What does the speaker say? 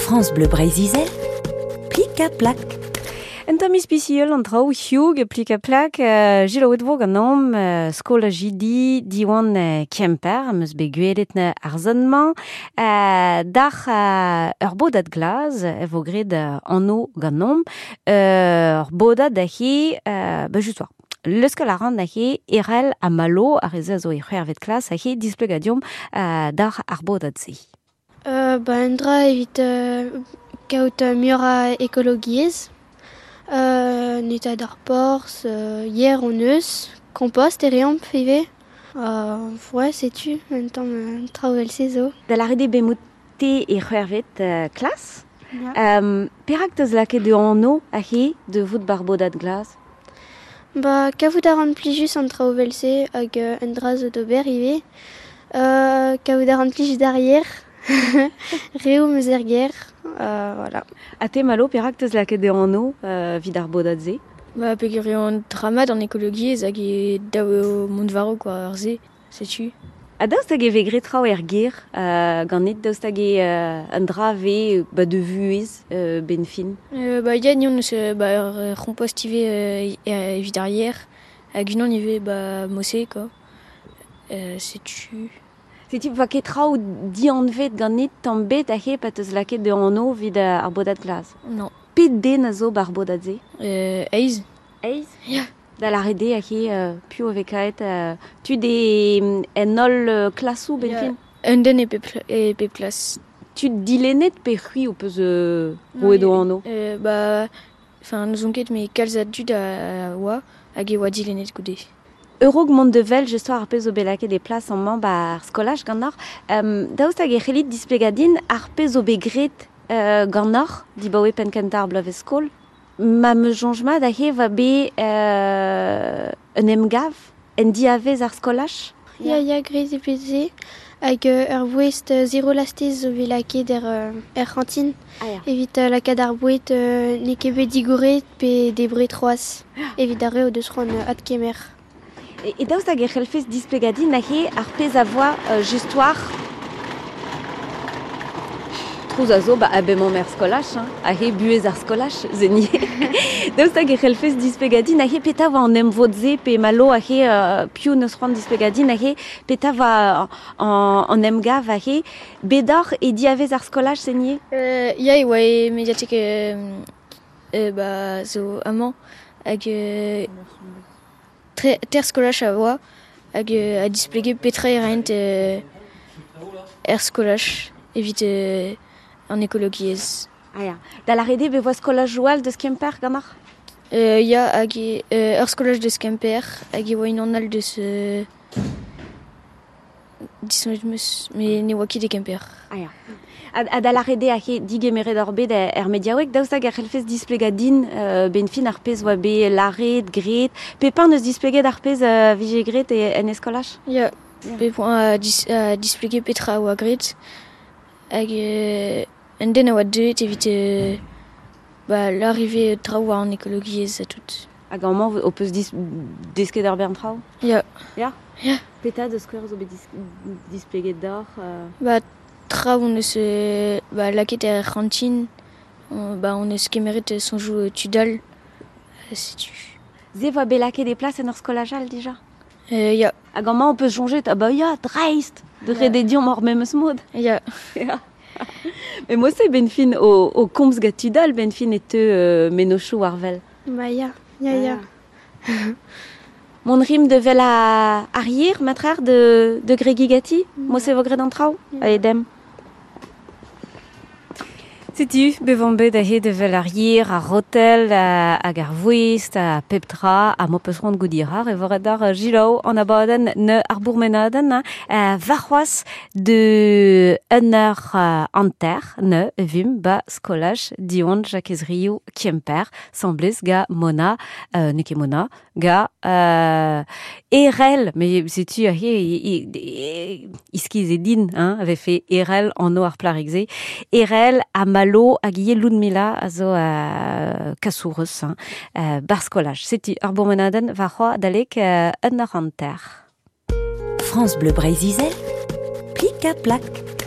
France Bleu Brésil, plic-à-plac. En tamm ispiciel an traoù hiug plic-à-plac, jilaouet vog an nom, skola jidi, diwan Kemper, meus begwelet ne arzonman, dar ur bodat glaz, vo gred anno gant nom, ur bodat da hi, just war. L'euskal a ran da hi, erel a malo, a reze a zo e c'hwervet klas, a hi displegadium dar ar bodat se. En dra evit kaout mura ekologiez. Neta d'ar porz, hier on eus, kompost e reomp ive. Ouais, setu, en tamm traoù se zo. Da la rede bemoute e c'hwervet klas. Perak teus lake de anno a hi de vout bar bodat glaz? Kavout a ran plijus an traoù se hag en dra zo d'ober ive. Kavout a ran plijus d'arrière. Reo meus er ger, voilà. A te malo perak teus lake de anno vid ar bodat ze? Pegerion dramad an ekologiez hag e daou mont varo ar ze, setu. A daoust hag e vegre traoù er ger, gannet daoust hag e un dra ve de vuez ben fin? Ya nion eus ur kompost ive evit ar yer, hag unan ive mosse, setu. Setu va ket traoù dianvet gannet tamm bet a he pa teus lake de anno vid ar bodat glaz? Non. Pet den a zo bar bodat ze? Eiz. Eiz? Ya. Da la rede a he piv ave kaet tu de en ol klasou ben fin? Un den e pep klas. Tu dilenet pe c'hui o peus roet o anno? Neus on ket me kalzat dud a oa hag e oa dilenet goude. Eurog mont de vel just ar pez o belaket e plas an man ar skolaj gant nor. Daoust hag e c'hellit displegadin ar pez o begret gant nor, dibaoe penkentar bloav e skol. Ma me jonjma da he va be un emgav, en diavez ar skolaj? Ya gret e peze, hag ur bouest zero lastez zo velaket er c'hantin. Evit lakad ar bouet ne ket bet digoret pe debre troaz. Evit ar reo deus ran ad kemer. E daoust hag e c'hellfez displegadin da he ar pez a voa justoar trouz a zo a bemon mer skolaj, a he buez ar skolaj zenye. Daoust hag e c'hellfez displegadin a he peta va an emvodze pe malo a he piou neus ran displegadin a he peta va an emgav a he bedor e diavez ar skolaj zenye? Ya e oa e mediatek zo amañ hag ter skolaj a oa hag a displege petra e rent er skolaj evit an ekologiez. Da la rede be voa skolaj joual deus Kemper gant nor? Ya hag ur skolaj deus Kemper hag e oa un annal deus dismet meus, me ne oa ket e Kemper. A da la rede a he digemeret ar bet er mediaouek, daoust hag a c'hellfez displegadin ben fin ar pez oa be laret, gret, pe pan eus displeget ar pez vije gret en eskolaj? Ya, pe poan a displege petra oa gret, hag un den a oa deuet evit l'arrive traoù an ekologiez a tout. Hag an man o peus desket ar bern traoù? Ya. Ya? Ya. Peta deus skouer zo bet displeget d'or? Traoù on eus laket er c'hantin, on eus kemeret sonjou tudal, setu. Ze voa be laket e plas en ur skolajal dija? Ya. Hag an man o peus jonget, ya, dreist, de rededion ar memeus mod. Ya. Me mosse ben fin o komz ga tudal ben fin e teu menochou arvel. Ya. Mon rim de vel ar yer, matrar de gregi gati, mosse vo gred an traoù, a edem. Setu, bevan bet a he de vel ar yer, ar rotel, hag ar voest, a peptra, a mo peus ront goudirar, e voret dar jilaou an abaden ne ar bourmenaden, varroaz de un eur anter, ne vim ba skolaj dion jakezriou Kemper, semblez ga mona, ne ket mona, ga erel, mais setu a he iskiz e din, ave fe erel an no ar plarigze, erel a malo hag ie Ludmila a zo kasourez bar skolaj. Setu ar bourmenaden varroa dalek un eur anter. France Bleu Brésil, plic-à-plac.